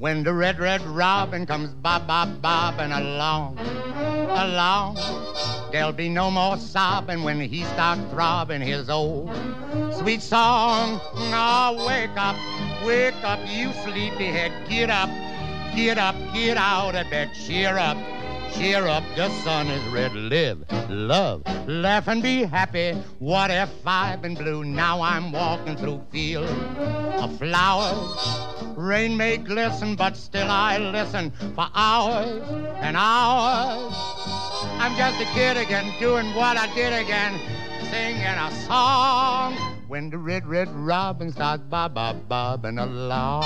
When the red, red robin comes bobbing along, along, there'll be no more sobbing when he starts throbbing his old sweet song. Oh, wake up, you sleepyhead, get up, get out of bed, cheer up, the sun is red. Live, love, laugh and be happy. What if I've been blue? Now I'm walking through fields of flowers. Rain may glisten, but still I listen for hours and hours. I'm just a kid again, doing what I did again, singing a song. When the red, red robin starts bobbing along.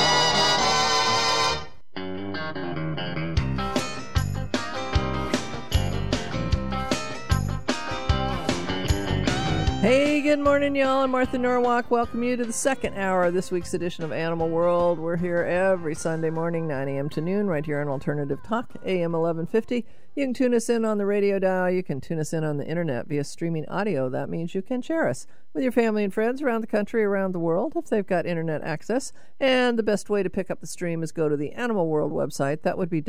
Hey, good morning, y'all. I'm Martha Norwalk. Welcome you to the second hour of this week's edition of Animal World. We're here every Sunday morning, 9 a.m. to noon, right here on Alternative Talk, AM 1150. You can tune us in on the radio dial. You can tune us in on the internet via streaming audio. That means you can share us with your family and friends around the country, around the world, if they've got internet access. And the best way to pick up the stream is go to the Animal World website. That would be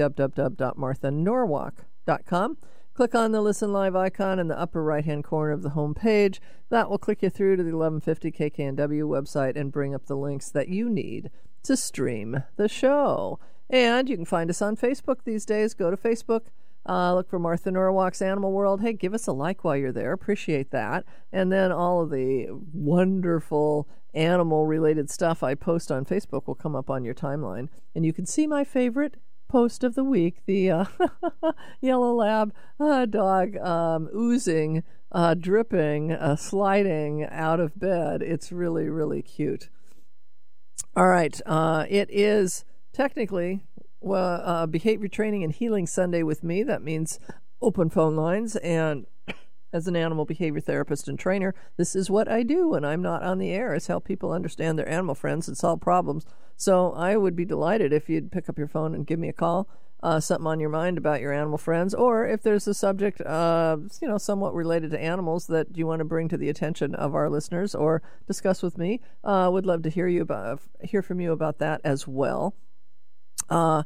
www.marthanorwalk.com. Click on the Listen Live icon in the upper right-hand corner of the home page. That will click you through to the 1150 KKNW website and bring up the links that you need to stream the show. And you can find us on Facebook these days. Go to Facebook, look for Martha Norwalk's Animal World. Hey, give us a like while you're there. Appreciate that. And then all of the wonderful animal-related stuff I post on Facebook will come up on your timeline. And you can see my favorite post of the week, the yellow lab dog oozing, dripping, sliding out of bed. It's really, really cute. All right. It is technically Behavior Training and Healing Sunday with me. That means open phone lines. And as an animal behavior therapist and trainer, this is what I do when I'm not on the air, is help people understand their animal friends and solve problems. So I would be delighted if you'd pick up your phone and give me a call, something on your mind about your animal friends, or if there's a subject, somewhat related to animals that you want to bring to the attention of our listeners or discuss with me. Would love to hear from you about that as well. At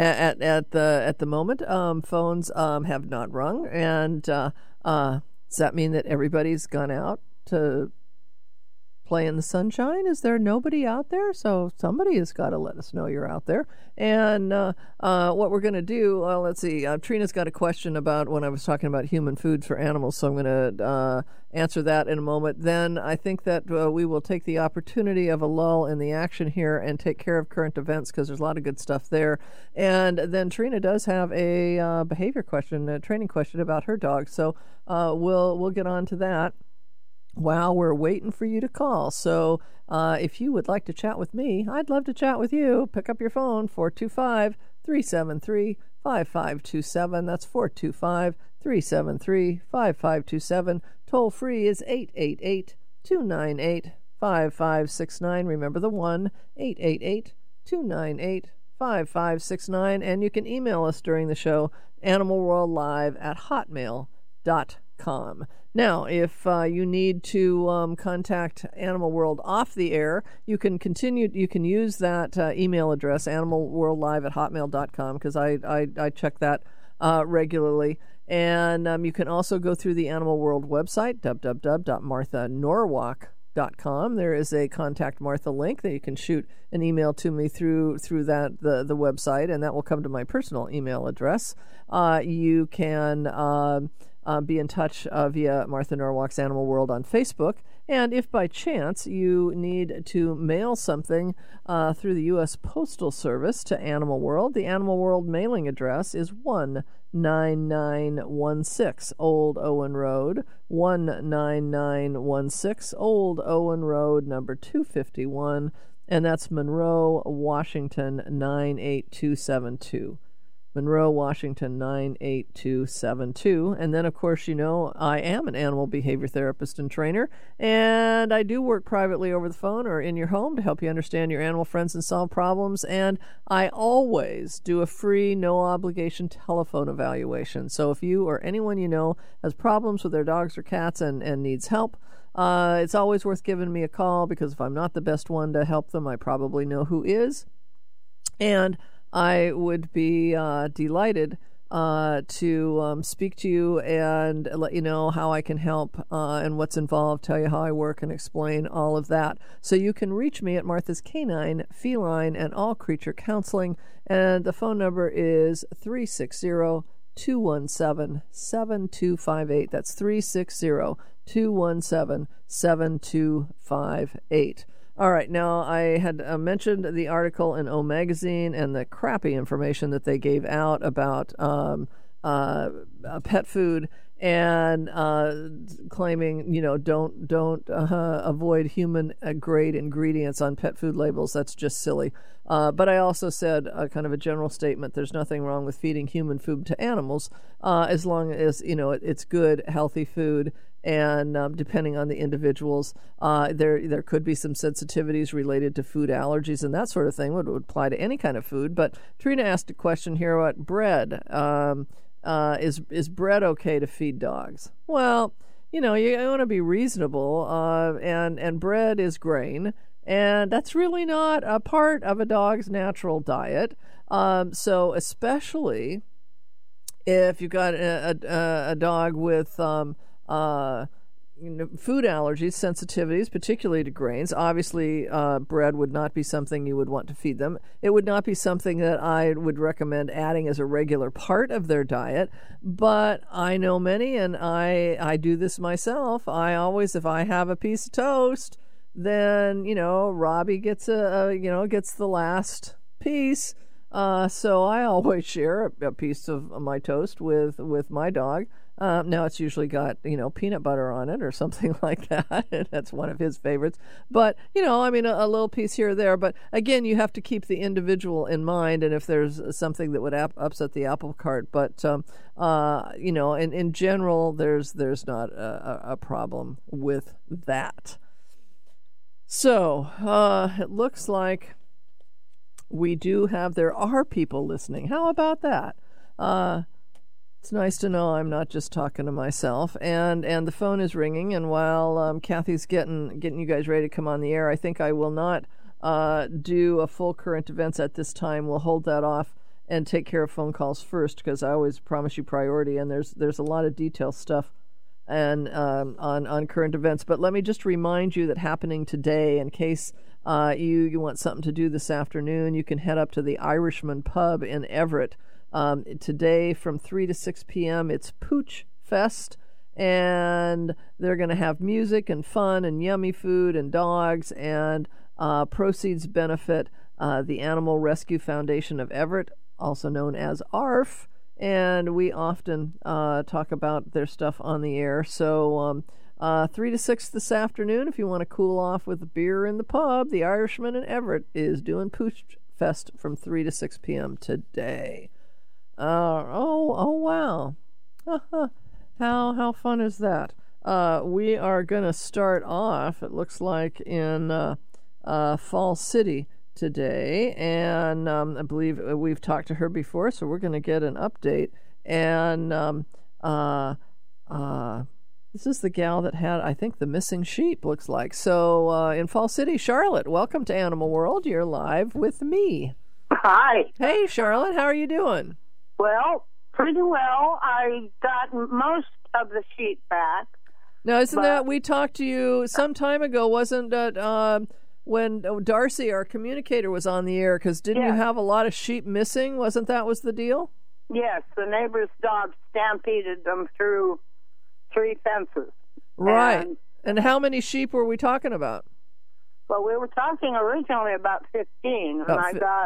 the moment, phones have not rung, and does that mean that everybody's gone out to play in the sunshine? Is there nobody out there? So somebody has got to let us know you're out there. And what we're going to do, well, let's see. Trina's got a question about when I was talking about human food for animals, so I'm going to answer that in a moment. Then I think that we will take the opportunity of a lull in the action here and take care of current events, because there's a lot of good stuff there. And then Trina does have a behavior question, a training question about her dog. So we'll get on to that while we're waiting for you to call. So if you would like to chat with me, I'd love to chat with you. Pick up your phone, 425-373-5527. That's 425-373-5527. Toll free is 888-298-5569. Remember the 1-888-298-5569. And you can email us during the show, animalworldlive@hotmail.com. Now, if you need to contact Animal World off the air, you can use that email address, animalworldlive@hotmail.com, because I check that regularly. And you can also go through the Animal World website, www.marthanorwalk.com. There is a Contact Martha link that you can shoot an email to me through that the website, and that will come to my personal email address. You can be in touch via Martha Norwalk's Animal World on Facebook. And if by chance you need to mail something through the U.S. Postal Service to Animal World, the Animal World mailing address is 19916 Old Owen Road, 19916 Old Owen Road, number 251, and that's Monroe, Washington, 98272. Monroe, Washington, 98272. And then, of course, I am an animal behavior therapist and trainer, and I do work privately over the phone or in your home to help you understand your animal friends and solve problems. And I always do a free, no-obligation telephone evaluation. So if you or anyone you know has problems with their dogs or cats and needs help, it's always worth giving me a call, because if I'm not the best one to help them, I probably know who is. And I would be delighted to speak to you and let you know how I can help and what's involved, tell you how I work, and explain all of that. So you can reach me at Martha's Canine, Feline, and All Creature Counseling, and the phone number is 360-217-7258. That's 360-217-7258. All right, now I had mentioned the article in O Magazine and the crappy information that they gave out about pet food and claiming, don't avoid human grade ingredients on pet food labels. That's just silly. But I also said kind of a general statement. There's nothing wrong with feeding human food to animals as long as it's good, healthy food. And depending on the individuals, there could be some sensitivities related to food allergies and that sort of thing would apply to any kind of food. But Trina asked a question here about bread. Is bread okay to feed dogs? Well, you want to be reasonable, and bread is grain, and that's really not a part of a dog's natural diet. So especially if you've got a dog with food allergies, sensitivities, particularly to grains. Obviously, bread would not be something you would want to feed them. It would not be something that I would recommend adding as a regular part of their diet. But I know many, and I do this myself. I always, if I have a piece of toast, then Robbie gets gets the last piece. So I always share a piece of my toast with my dog. Now it's usually got, peanut butter on it or something like that. That's one of his favorites. But, a little piece here or there. But again, you have to keep the individual in mind. And if there's something that would upset the apple cart. But, in general, there's not a problem with that. So it looks like there are people listening. How about that? It's nice to know I'm not just talking to myself. And the phone is ringing. And while Kathy's getting you guys ready to come on the air, I think I will not do a full current events at this time. We'll hold that off and take care of phone calls first, because I always promise you priority. And there's a lot of detail stuff and on current events. But let me just remind you that happening today, in case you want something to do this afternoon, you can head up to the Irishman Pub in Everett. Today from 3 to 6 p.m. it's Pooch Fest, and they're going to have music and fun and yummy food and dogs, and proceeds benefit the Animal Rescue Foundation of Everett, also known as ARF, and we often talk about their stuff on the air. So 3 to 6 this afternoon, if you want to cool off with a beer in the pub, the Irishman in Everett is doing Pooch Fest from 3 to 6 p.m. today. Wow. How fun is that? We are going to start off, it looks like, in Fall City today, and I believe we've talked to her before, so we're going to get an update. And this is the gal that had, I think, the missing sheep, looks like. So in Fall City, Charlotte, welcome to Animal World. You're live with me. Hi. Hey, Charlotte, how are you doing? Well, pretty well. I got most of the sheep back. Now, isn't that, we talked to you some time ago, wasn't that when Darcy, our communicator, was on the air, because didn't you have a lot of sheep missing? Wasn't that was the deal? Yes, the neighbor's dog stampeded them through 3 fences. Right. And how many sheep were we talking about? Well, we were talking originally about 15, and I got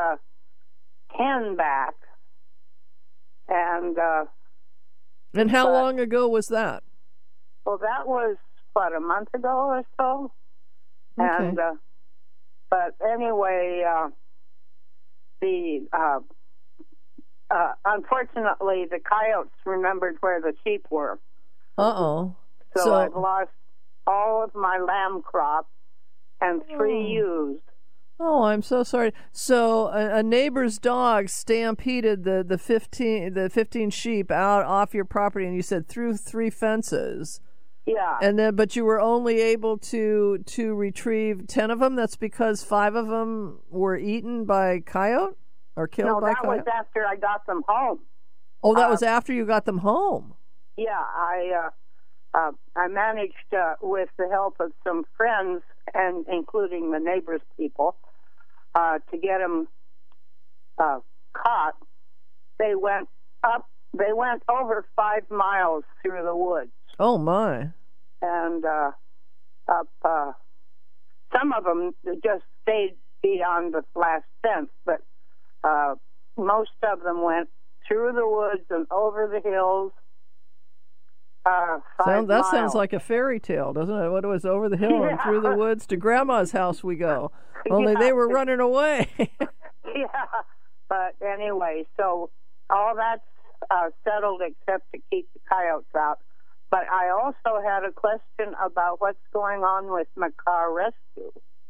10 back. And how long ago was that? Well, that was, a month ago or so. Okay. And but anyway, unfortunately, the coyotes remembered where the sheep were. Uh-oh. So I've lost all of my lamb crop and 3 ewes. Oh, I'm so sorry. So a neighbor's dog stampeded the 15 sheep out off your property, and you said through 3 fences. Yeah. And then, but you were only able to retrieve 10 of them. That's because 5 of them were eaten by coyote or killed by coyote. No, that was after I got them home. Oh, that was after you got them home. Yeah, I managed with the help of some friends and including the neighbors' people to get them caught. They went over 5 miles through the woods. Oh my! And some of them just stayed beyond the last fence, but most of them went through the woods and over the hills. That sounds like a fairy tale, doesn't it? What was over the hill and through the woods to Grandma's house we go. Only they were running away. Yeah, but anyway, so all that's settled except to keep the coyotes out. But I also had a question about what's going on with Macaw Rescue.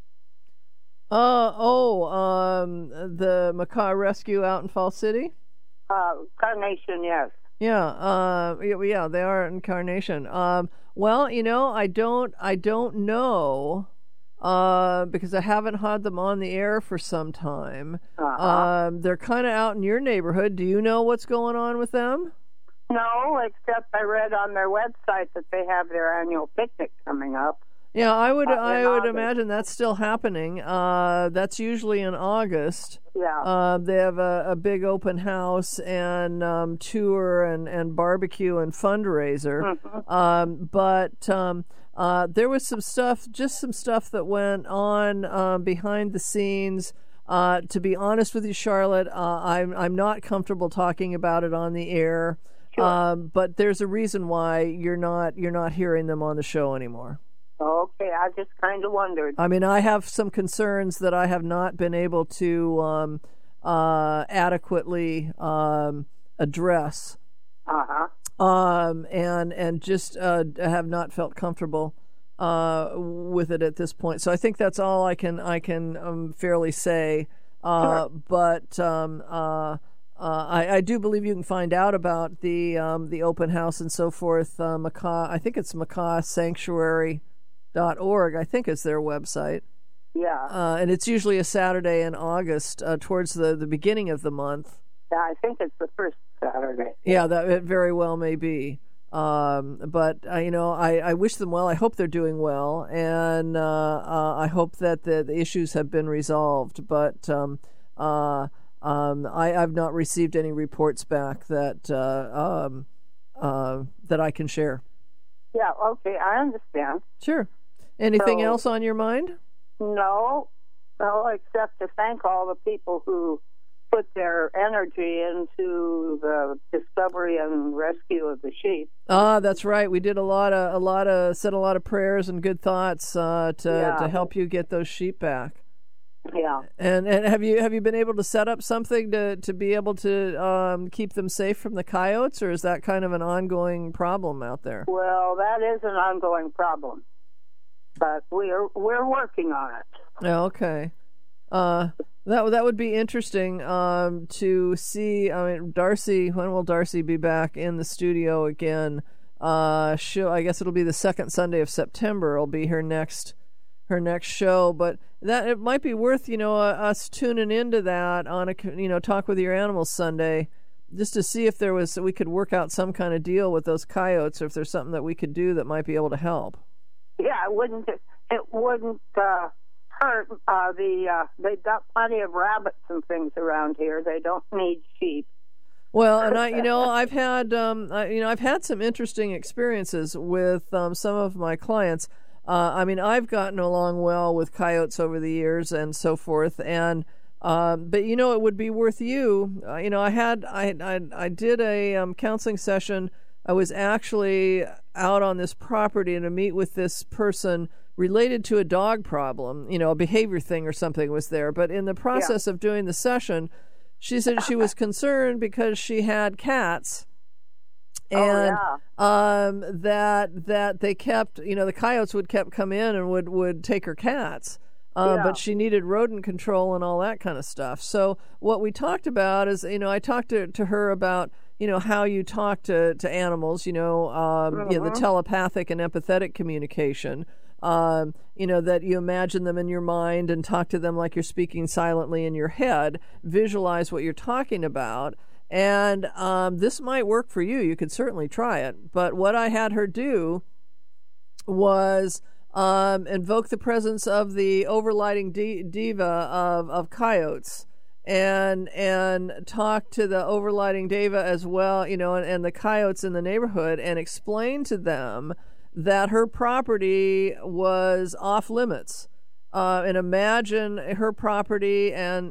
The Macaw Rescue out in Falls City? Carnation, yes. Yeah, they are in Carnation. Well, I don't know, because I haven't had them on the air for some time. They're kind of out in your neighborhood. Do you know what's going on with them? No, except I read on their website that they have their annual picnic coming up. Yeah, I would imagine that's still happening. That's usually in August. Yeah. They have a big open house and tour and barbecue and fundraiser. Mm-hmm. But there was some stuff that went on behind the scenes. To be honest with you, Charlotte, I'm not comfortable talking about it on the air. Sure. But there's a reason why you're not hearing them on the show anymore. Okay, I just kind of wondered. I mean, I have some concerns that I have not been able to adequately address. And just have not felt comfortable with it at this point. So I think that's all I can fairly say. Sure. But I do believe you can find out about the open house and so forth. Macaw, I think it's MacawSanctuary.org, I think is their website. Yeah. And it's usually a Saturday in August, towards the beginning of the month. Yeah, I think it's the first Saturday. Yeah, that it very well may be. But I wish them well. I hope they're doing well, and I hope that the issues have been resolved. But I've not received any reports back that I can share. Yeah, okay, I understand. Sure. Anything else on your mind? No, except to thank all the people who put their energy into the discovery and rescue of the sheep. That's right. We did said a lot of prayers and good thoughts to help you get those sheep back. Yeah. And have you been able to set up something to be able to keep them safe from the coyotes, or is that kind of an ongoing problem out there? Well, that is an ongoing problem, but we're working on it. Yeah, okay. That would be interesting to see. I mean, Darcy. When will Darcy be back in the studio again? I guess it'll be the second Sunday of September. It'll be her next show, but that it might be worth us tuning into that on a Talk with Your Animals Sunday, just to see if we could work out some kind of deal with those coyotes, or if there's something that we could do that might be able to help. Yeah, it wouldn't hurt. They've got plenty of rabbits and things around here. They don't need sheep. Well, and I've had some interesting experiences with some of my clients. I've gotten along well with coyotes over the years and so forth, and but it would be worth you. I did a counseling session. I was actually out on this property to meet with this person related to a dog problem. A behavior thing or something was there. But in the process of doing the session, she said she was concerned because she had cats. And that they kept, the coyotes would come in and would take her cats. But she needed rodent control and all that kind of stuff. So what we talked about is, I talked to her about, how you talk to animals, the telepathic and empathetic communication, that you imagine them in your mind and talk to them like you're speaking silently in your head, visualize what you're talking about. And this might work for you. You could certainly try it. But what I had her do was invoke the presence of the overlighting diva of coyotes, and talk to the overlighting diva as well, and the coyotes in the neighborhood, and explain to them that her property was off limits. And imagine her property and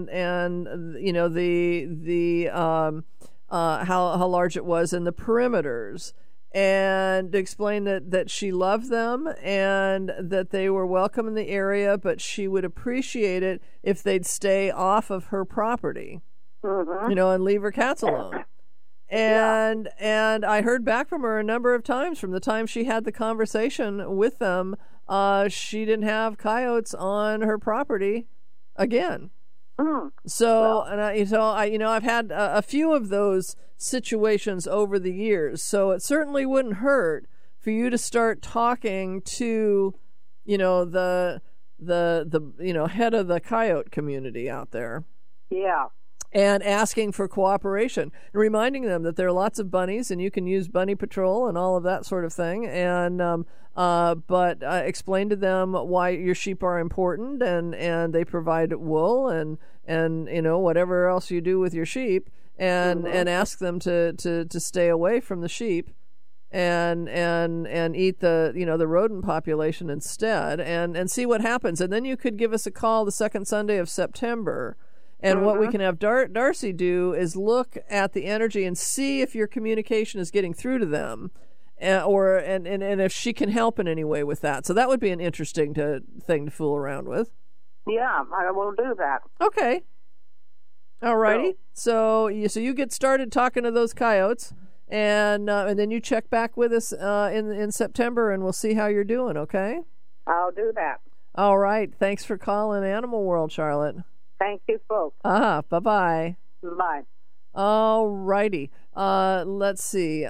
how large it was and the perimeters, and explain that she loved them and that they were welcome in the area, but she would appreciate it if they'd stay off of her property, and leave her cats alone. And I heard back from her a number of times from the time she had the conversation with them. She didn't have coyotes on her property again. So, I've had a few of those situations over the years. So it certainly wouldn't hurt for you to start talking to, the head of the coyote community out there. Yeah. And asking for cooperation, and reminding them that there are lots of bunnies, and you can use bunny patrol and all of that sort of thing. And but explain to them why your sheep are important, and they provide wool and whatever else you do with your sheep, and ask them to stay away from the sheep, and eat the rodent population instead, and see what happens. And then you could give us a call the second Sunday of September. And what we can have Darcy do is look at the energy and see if your communication is getting through to them, and if she can help in any way with that. So that would be an interesting thing to fool around with. Yeah, I will do that. Okay. All righty. So you get started talking to those coyotes, and then you check back with us in September, and we'll see how you're doing. Okay. I'll do that. All right. Thanks for calling Animal World, Charlotte. Thank you, folks. Bye-bye. Bye. All righty. Let's see.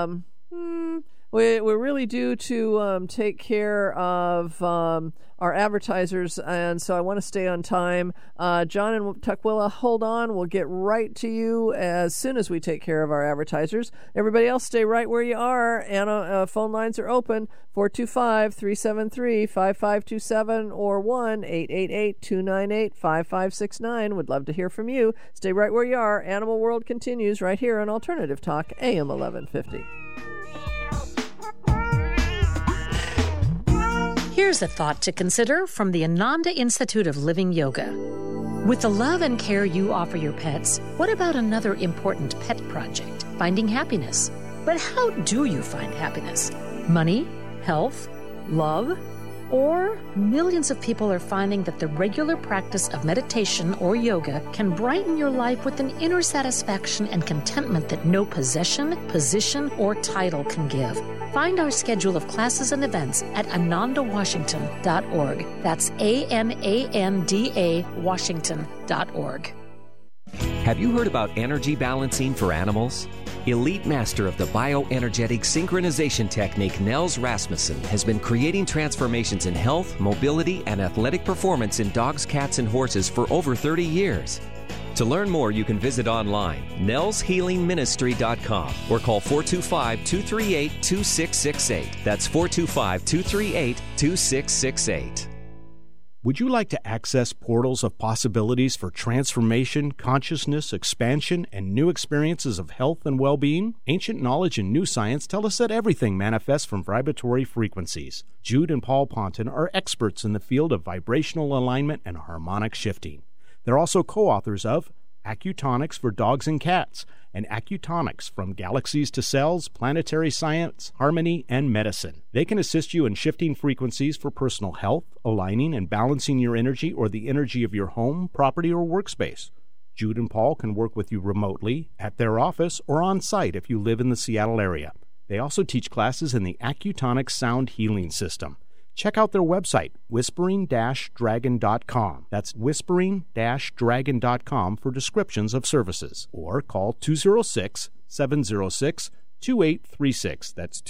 We're really due to take care of our advertisers, and so I want to stay on time. John and Tukwila, hold on. We'll get right to you as soon as we take care of our advertisers. Everybody else, stay right where you are. Anna, phone lines are open, 425-373-5527 or 1-888-298-5569. Would love to hear from you. Stay right where you are. Animal World continues right here on Alternative Talk, AM 1150. Here's a thought to consider from the Ananda Institute of Living Yoga. With the love and care you offer your pets, what about another important pet project, finding happiness? But how do you find happiness? Money? Health? Love? Or millions of people are finding that the regular practice of meditation or yoga can brighten your life with an inner satisfaction and contentment that no possession, position, or title can give. Find our schedule of classes and events at anandawashington.org. That's ANANDA Washington.org. Have you heard about energy balancing for animals? Elite master of the bioenergetic synchronization technique, Nels Rasmussen, has been creating transformations in health, mobility, and athletic performance in dogs, cats, and horses for over 30 years. To learn more, you can visit online, nelshealingministry.com, or call 425-238-2668. That's 425-238-2668. Would you like to access portals of possibilities for transformation, consciousness, expansion, and new experiences of health and well-being? Ancient knowledge and new science tell us that everything manifests from vibratory frequencies. Jude and Paul Ponton are experts in the field of vibrational alignment and harmonic shifting. They're also co-authors of Acutonics for Dogs and Cats and Acutonics from Galaxies to Cells, Planetary Science, Harmony, and Medicine. They can assist you in shifting frequencies for personal health, aligning and balancing your energy or the energy of your home, property, or workspace. Jude and Paul can work with you remotely, at their office, or on site if you live in the Seattle area. They also teach classes in the Acutonics Sound Healing System. Check out their website, whispering-dragon.com. That's whispering-dragon.com for descriptions of services. Or call 206-706-2836. That's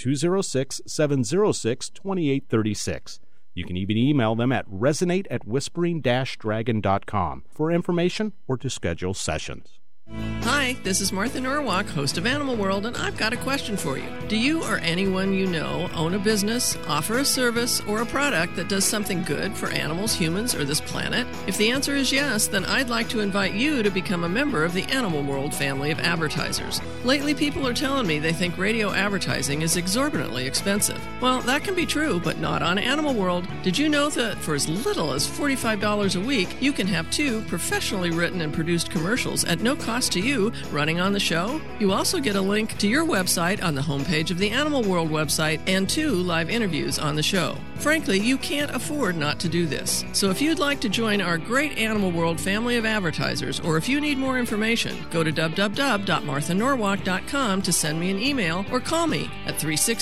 206-706-2836. You can even email them at resonate@whispering-dragon.com for information or to schedule sessions. Hi, this is Martha Norwalk, host of Animal World, and I've got a question for you. Do you or anyone you know own a business, offer a service, or a product that does something good for animals, humans, or this planet? If the answer is yes, then I'd like to invite you to become a member of the Animal World family of advertisers. Lately, people are telling me they think radio advertising is exorbitantly expensive. Well, that can be true, but not on Animal World. Did you know that for as little as $45 a week, you can have 2 professionally written and produced commercials at no cost to you running on the show? You also get a link to your website on the homepage of the Animal World website and 2 live interviews on the show. Frankly, you can't afford not to do this. So if you'd like to join our great Animal World family of advertisers, or if you need more information, go to www.marthanorwalk.com to send me an email or call me at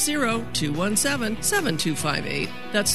360-217-7258. That's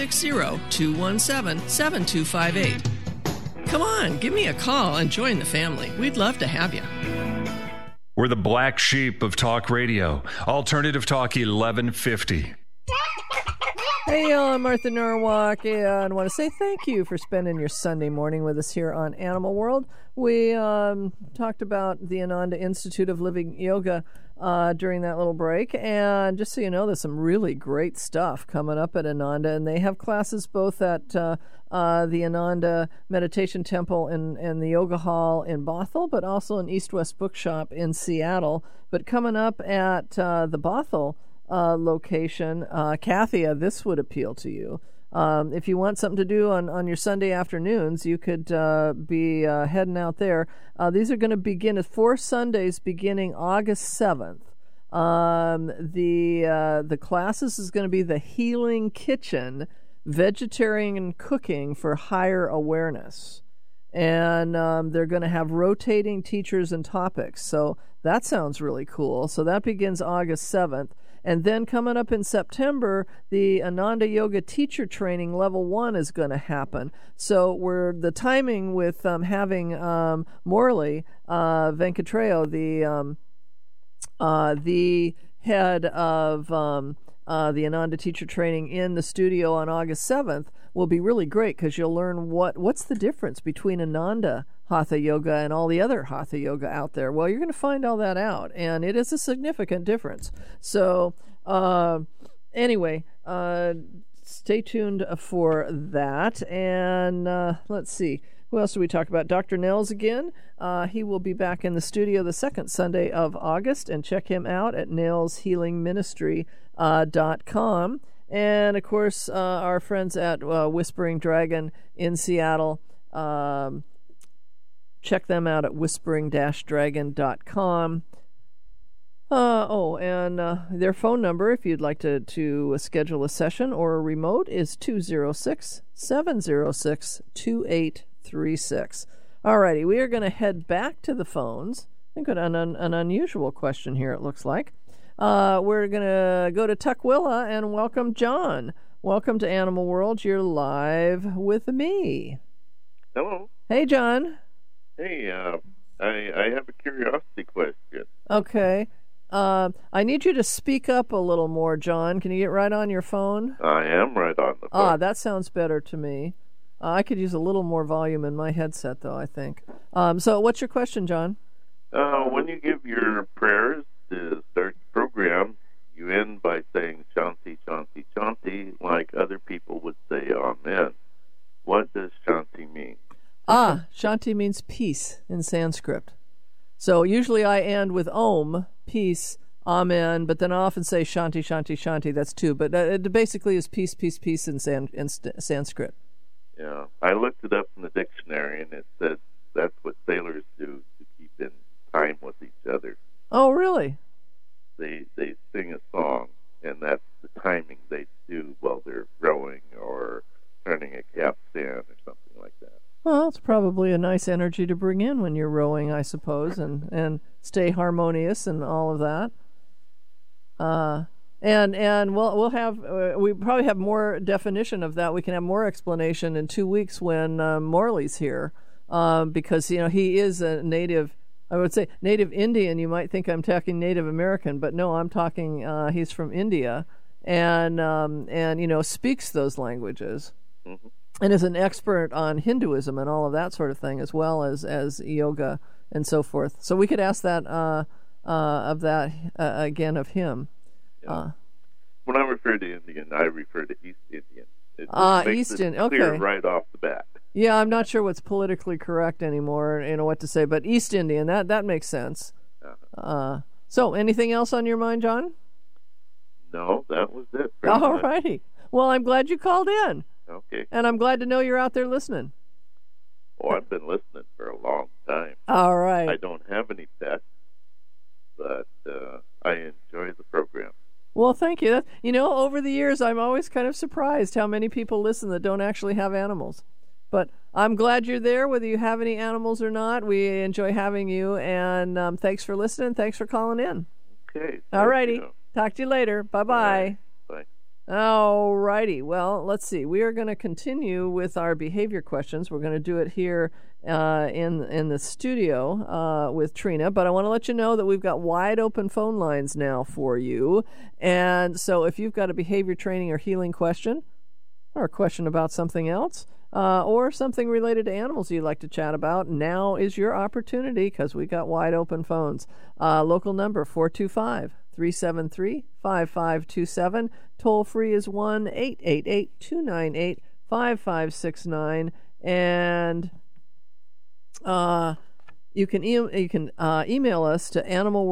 360-217-7258. Come on, give me a call and join the family. We'd love to have you. We're the black sheep of talk radio. Alternative Talk 1150. Hey, y'all, I'm Martha Norwalk, and I want to say thank you for spending your Sunday morning with us here on Animal World. We talked about the Ananda Institute of Living Yoga during that little break, and just so you know, there's some really great stuff coming up at Ananda, and they have classes both at the Ananda Meditation Temple and the Yoga Hall in Bothell, but also in East West Bookshop in Seattle. But coming up at the Bothell location, Kathia, this would appeal to you. If you want something to do on your Sunday afternoons, you could be heading out there. These are going to begin at 4 Sundays beginning August 7th. The classes is going to be the Healing Kitchen, Vegetarian Cooking for Higher Awareness. And they're going to have rotating teachers and topics. So that sounds really cool. So that begins August 7th. And then coming up in September, the Ananda Yoga Teacher Training Level 1 is going to happen. So the timing with having Morley Venkatrao, the head of the Ananda Teacher Training in the studio on August 7th will be really great, because you'll learn what's the difference between Ananda Hatha Yoga and all the other Hatha Yoga out there. Well, you're going to find all that out, and it is a significant difference. So anyway, stay tuned for that. And let's see. Who else do we talk about? Dr. Nels again. He will be back in the studio the second Sunday of August, and check him out at nelshealingministry.com. And, of course, our friends at Whispering Dragon in Seattle, check them out at whispering-dragon.com. And their phone number, if you'd like to schedule a session or a remote, is 206-706-2836. All righty, we are going to head back to the phones. I think an unusual question here, it looks like. We're going to go to Tukwila and welcome John. Welcome to Animal World. You're live with me. Hello. Hey, John. Hey, I have a curiosity question. Okay. I need you to speak up a little more, John. Can you get right on your phone? I am right on the phone. That sounds better to me. I could use a little more volume in my headset, though, I think. So what's your question, John? When you give your prayers to start the program, you end by saying Shanti, Shanti, Shanti, like other people would say Amen. What does Shanti mean? Shanti means peace in Sanskrit. So usually I end with Om, peace, Amen, but then I often say Shanti, Shanti, Shanti. That's 2. But it basically is peace, peace, peace in Sanskrit. Yeah, I looked it up in the dictionary, and it says that's what sailors do to keep in time with each other. Oh, really? They sing a song, and that's the timing they do while they're rowing or turning a capstan or something like that. Well, it's probably a nice energy to bring in when you're rowing, I suppose, and stay harmonious and all of that. And we'll have we probably have more definition of that. We can have more explanation in 2 weeks when Morley's here, because he is a native I would say Native Indian. You might think I'm talking Native American, but no, I'm talking. He's from India, and speaks those languages, and is an expert on Hinduism and all of that sort of thing, as well as yoga and so forth. So we could ask that again of him. Yeah. When I refer to Indian, I refer to East Indian. It makes East it Indian. clear Okay. right off the bat. Yeah, I'm not sure what's politically correct anymore, what to say, but East Indian, that makes sense. So, anything else on your mind, John? No, that was it. All righty. Well, I'm glad you called in. Okay. And I'm glad to know you're out there listening. Oh, I've been listening for a long time. All right. I don't have any pets, but I enjoy the program. Well, thank you. Over the years, I'm always kind of surprised how many people listen that don't actually have animals. But I'm glad you're there, whether you have any animals or not. We enjoy having you, and thanks for listening. Thanks for calling in. Okay. All righty. Talk to you later. Bye-bye. Bye. All righty. Well, let's see. We are going to continue with our behavior questions. We're going to do it here in the studio with Trina, but I want to let you know that we've got wide open phone lines now for you. And so if you've got a behavior training or healing question, or a question about something else, or something related to animals you'd like to chat about, now is your opportunity, because we got wide open phones. Local number 425-373-5527. Toll free is 1-888-298-5569. And you can email us to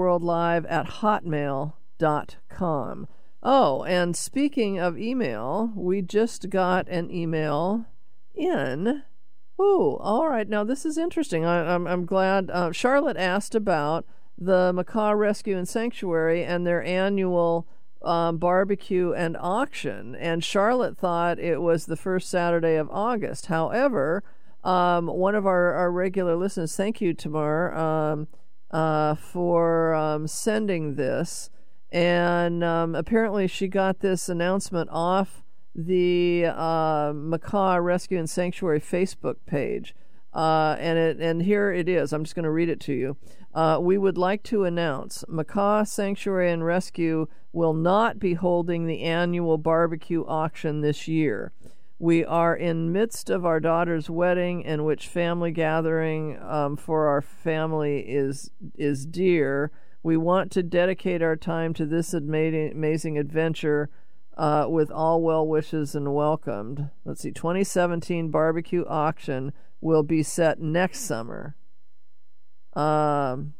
animalworldlive@hotmail.com. Oh, and speaking of email, we just got an email in. Ooh, all right. Now this is interesting. I'm glad. Charlotte asked about the Macaw Rescue and Sanctuary and their annual barbecue and auction, and Charlotte thought it was the first Saturday of August. However, one of our regular listeners, thank you, Tamar, for sending this. And apparently she got this announcement off the Macaw Rescue and Sanctuary Facebook page. And here it is. I'm just going to read it to you. We would like to announce Macaw Sanctuary and Rescue will not be holding the annual barbecue auction this year. We are in midst of our daughter's wedding, in which family gathering for our family is dear. We want to dedicate our time to this amazing adventure with all well wishes and welcomed. Let's see, 2017 barbecue auction will be set next summer. And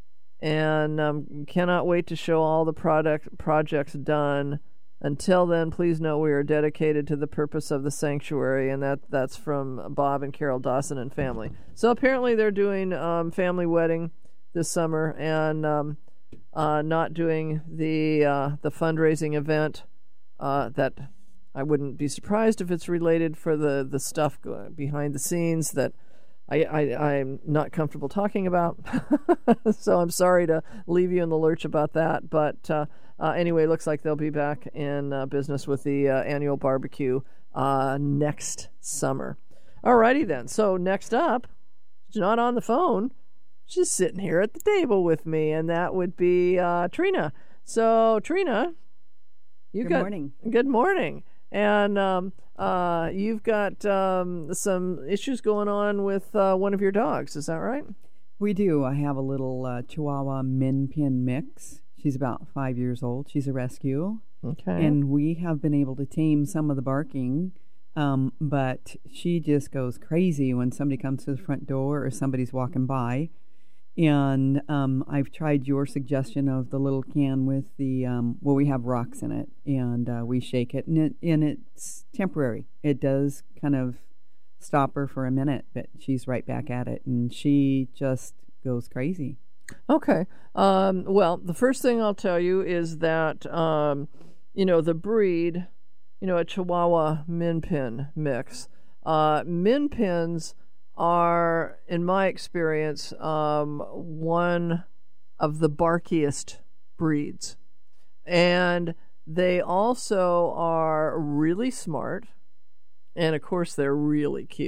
cannot wait to show all the projects done. Until then, please know we are dedicated to the purpose of the sanctuary, and that's from Bob and Carol Dawson and family. So apparently they're doing family wedding this summer, and not doing the fundraising event that I wouldn't be surprised if it's related for the stuff behind the scenes that I'm not comfortable talking about. So I'm sorry to leave you in the lurch about that. But anyway, it looks like they'll be back in business with the annual barbecue next summer. Alrighty then. So next up, she's not on the phone. She's sitting here at the table with me, and that would be Trina. So, Trina, good morning. Good morning. And you've got some issues going on with one of your dogs. Is that right? We do. I have a little Chihuahua Min Pin mix. She's about 5 years old. She's a rescue. Okay. And we have been able to tame some of the barking, but she just goes crazy when somebody comes to the front door or somebody's walking by. And I've tried your suggestion of the little can with the, we have rocks in it, and we shake it, and it's temporary. It does kind of stop her for a minute, but she's right back at it, and she just goes crazy. Okay. Well, the first thing I'll tell you is that, the breed, a Chihuahua Min Pin mix, Min Pins are, in my experience, one of the barkiest breeds. And they also are really smart. And, of course, they're really cute.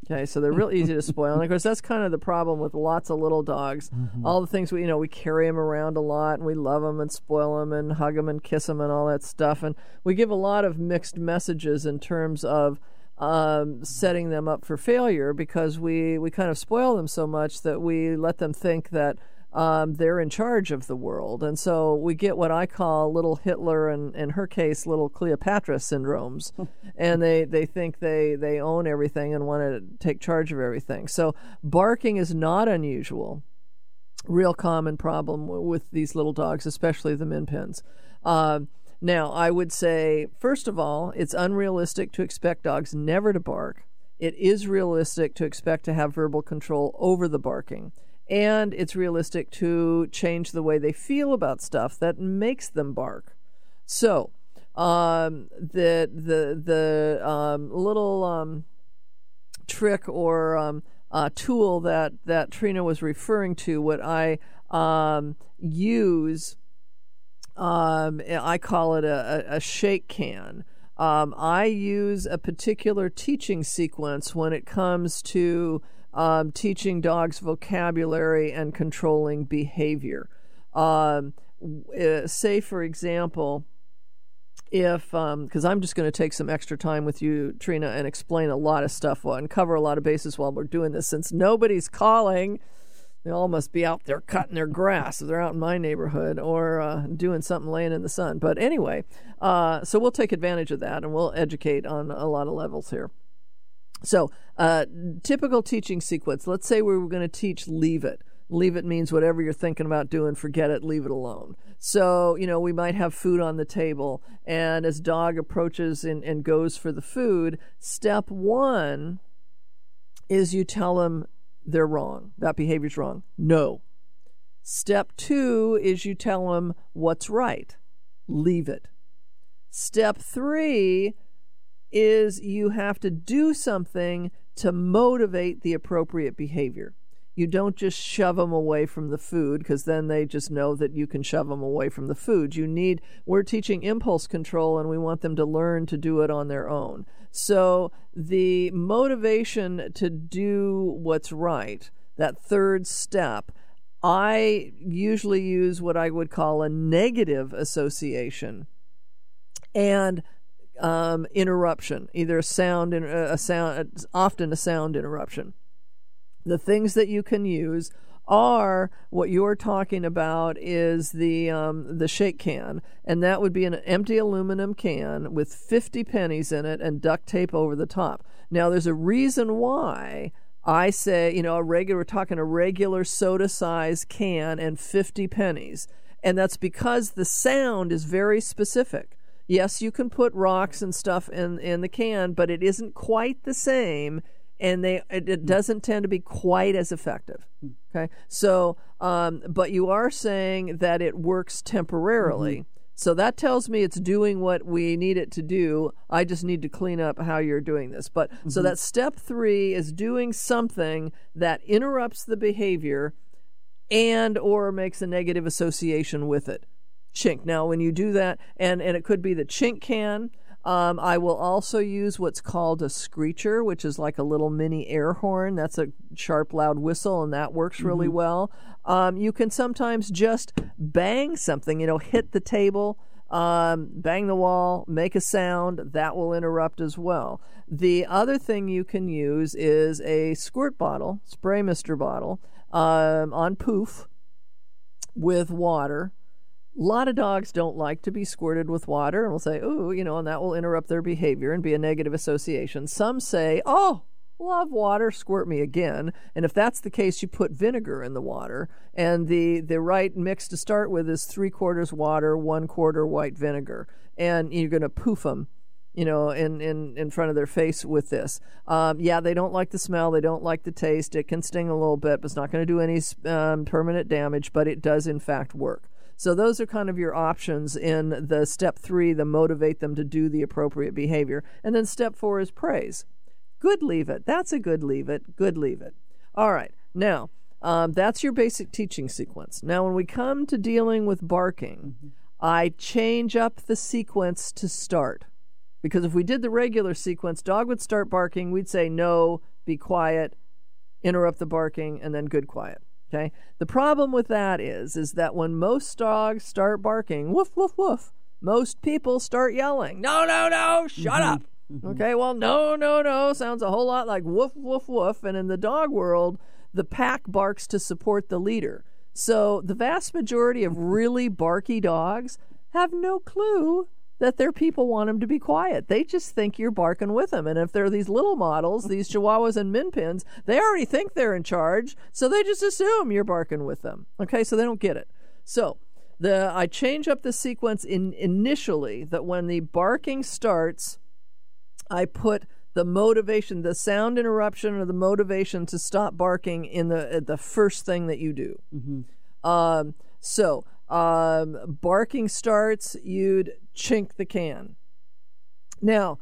Okay, so they're real easy to spoil. And of course, that's kind of the problem with lots of little dogs. Mm-hmm. All the things we carry them around a lot, and we love them and spoil them and hug them and kiss them and all that stuff. And we give a lot of mixed messages in terms of setting them up for failure, because we kind of spoil them so much that we let them think that they're in charge of the world. And so we get what I call little Hitler and, in her case, little Cleopatra syndromes. And they think they own everything and want to take charge of everything. So barking is not unusual. Real common problem with these little dogs, especially the Min Pins. Now, I would say, first of all, it's unrealistic to expect dogs never to bark. It is realistic to expect to have verbal control over the barking. And it's realistic to change the way they feel about stuff that makes them bark. So, the little trick or tool that Trina was referring to, what I use, I call it a shake can. I use a particular teaching sequence when it comes to teaching dogs vocabulary and controlling behavior. Say, for example, if, because I'm just going to take some extra time with you, Trina, and explain a lot of stuff and cover a lot of bases while we're doing this. Since nobody's calling, they all must be out there cutting their grass if they're out in my neighborhood, or doing something laying in the sun. But anyway, so we'll take advantage of that, and we'll educate on a lot of levels here. So, typical teaching sequence. Let's say we were going to teach leave it. Leave it means whatever you're thinking about doing, forget it, leave it alone. So, we might have food on the table, and as dog approaches and goes for the food, step one is you tell them they're wrong. That behavior's wrong. No. Step two is you tell them what's right. Leave it. Step three is you have to do something to motivate the appropriate behavior. You don't just shove them away from the food, because then they just know that you can shove them away from the food. We're teaching impulse control, and we want them to learn to do it on their own. So the motivation to do what's right, that third step, I usually use what I would call a negative association and interruption, either often a sound interruption. The things that you can use are what you're talking about is the shake can, and that would be an empty aluminum can with 50 pennies in it and duct tape over the top. Now, there's a reason why I say, we're talking a regular soda size can and 50 pennies, and that's because the sound is very specific. Yes, you can put rocks and stuff in the can, but it isn't quite the same, and it doesn't tend to be quite as effective. Okay, so but you are saying that it works temporarily. Mm-hmm. So that tells me it's doing what we need it to do. I just need to clean up how you're doing this. But so that step 3 is doing something that interrupts the behavior and or makes a negative association with it. Chink. Now, when you do that, and it could be the chink can. I will also use what's called a screecher, which is like a little mini air horn. That's a sharp, loud whistle, and that works really well. You can sometimes just bang something, hit the table, bang the wall, make a sound. That will interrupt as well. The other thing you can use is a squirt bottle, spray mister bottle, on poof with water. A lot of dogs don't like to be squirted with water and will say, ooh, and that will interrupt their behavior and be a negative association. Some say, oh, love water, squirt me again. And if that's the case, you put vinegar in the water. And the right mix to start with is 3/4 water, 1/4 white vinegar. And you're going to poof them, in front of their face with this. They don't like the smell. They don't like the taste. It can sting a little bit, but it's not going to do any permanent damage, but it does, in fact, work. So those are kind of your options in the step 3, the motivate them to do the appropriate behavior. And then step 4 is praise. Good, leave it. That's a good, leave it. Good, leave it. All right. Now, that's your basic teaching sequence. Now, when we come to dealing with barking, I change up the sequence to start. Because if we did the regular sequence, dog would start barking, we'd say, no, be quiet, interrupt the barking, and then good quiet. Okay? The problem with that is that when most dogs start barking, woof, woof, woof, most people start yelling, no, no, no, shut up. Okay, well, no, no, no sounds a whole lot like woof, woof, woof. And in the dog world, the pack barks to support the leader. So the vast majority of really barky dogs have no clue that their people want them to be quiet. They just think you're barking with them. And if they're these little models, these Chihuahuas and Min Pins, they already think they're in charge, so they just assume you're barking with them. Okay, so they don't get it. So I change up the sequence initially that when the barking starts, I put the motivation, the sound interruption or the motivation to stop barking in the first thing that you do. Barking starts, you'd chink the can. Now,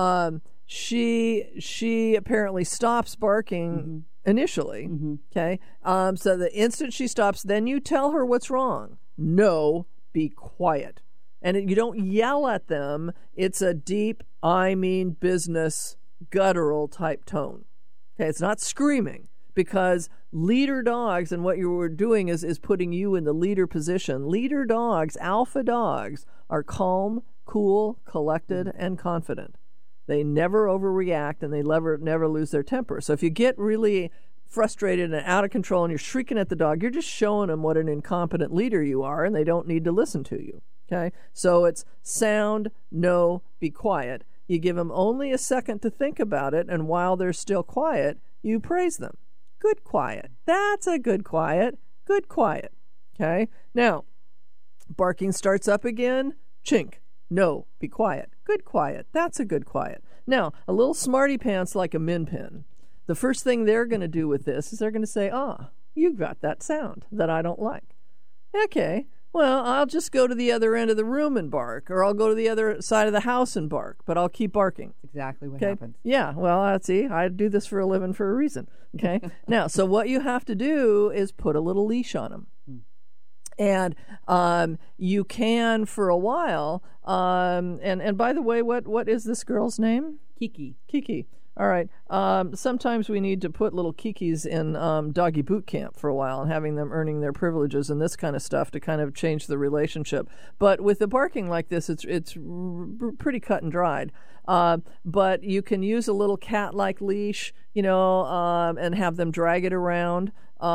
she apparently stops barking initially. Okay. So the instant she stops, then you tell her what's wrong. No, be quiet. And you don't yell at them. It's a deep, I mean business, guttural type tone. Okay, it's not screaming, because leader dogs, and what you were doing is putting you in the leader position. Leader dogs, alpha dogs, are calm, cool, collected, and confident. They never overreact, and they never lose their temper. So if you get really frustrated and out of control and you're shrieking at the dog, you're just showing them what an incompetent leader you are, and they don't need to listen to you. Okay, so it's sound, no, be quiet. You give them only a second to think about it, and while they're still quiet, you praise them. Good quiet. That's a good quiet. Good quiet. Okay, now, barking starts up again. Chink. No, be quiet. Good quiet. That's a good quiet. Now, a little smarty pants like a Min Pin, the first thing they're going to do with this is they're going to say, you've got that sound that I don't like. Okay. Well, I'll just go to the other end of the room and bark, or I'll go to the other side of the house and bark, but I'll keep barking. That's exactly what happens. Yeah, well, see, I do this for a living for a reason. Okay? Now, so what you have to do is put a little leash on them. And you can for a while, and by the way, what is this girl's name? Kiki. Kiki. All right. Sometimes we need to put little Kikis in doggy boot camp for a while and having them earning their privileges and this kind of stuff to kind of change the relationship. But with the barking like this, it's pretty cut and dried. But you can use a little cat-like leash, and have them drag it around.